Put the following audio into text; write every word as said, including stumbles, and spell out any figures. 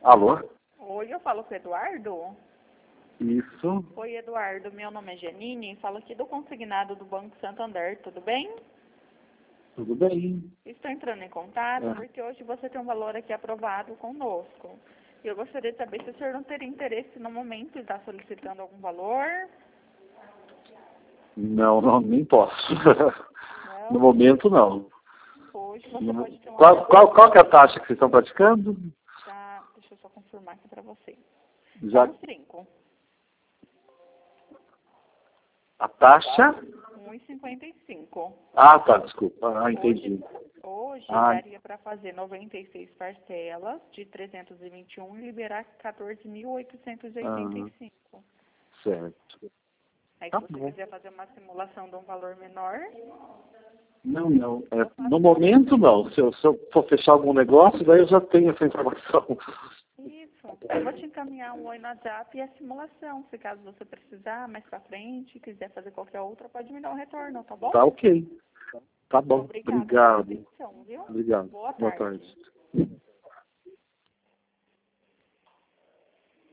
Alô? Oi, eu falo com o Eduardo. Isso. Oi, Eduardo. Meu nome é Janine. Falo aqui do consignado do Banco Santander. Tudo bem? Tudo bem. Estou entrando em contato É. porque hoje você tem um valor aqui aprovado conosco. E eu gostaria de saber se o senhor não teria interesse no momento de estar solicitando algum valor. Não, não, nem posso. Não. No momento, não. Hoje você No- pode ter uma... Qual, qual, qual que é a taxa que vocês estão praticando? Tá, deixa eu só confirmar aqui para você. Já um cinco. a taxa? um e cinquenta e cinco. Ah, tá, desculpa. Ah, entendi. Hoje, hoje Ah. daria para fazer noventa e seis parcelas de trezentos e vinte e um e liberar quatorze mil oitocentos e oitenta e cinco. Certo. Aí Tá se você bom. quiser fazer uma simulação de um valor menor, Não, não. É, no momento, não. Se eu, se eu for fechar algum negócio, daí eu já tenho essa informação. isso. Eu vou te encaminhar um oi no WhatsApp e a simulação. Se caso você precisar mais pra frente, quiser fazer qualquer outra, pode me dar um retorno, tá bom? Tá ok. Tá bom. Obrigada pela Obrigado. atenção, viu? Obrigado. Boa Boa tarde. tarde.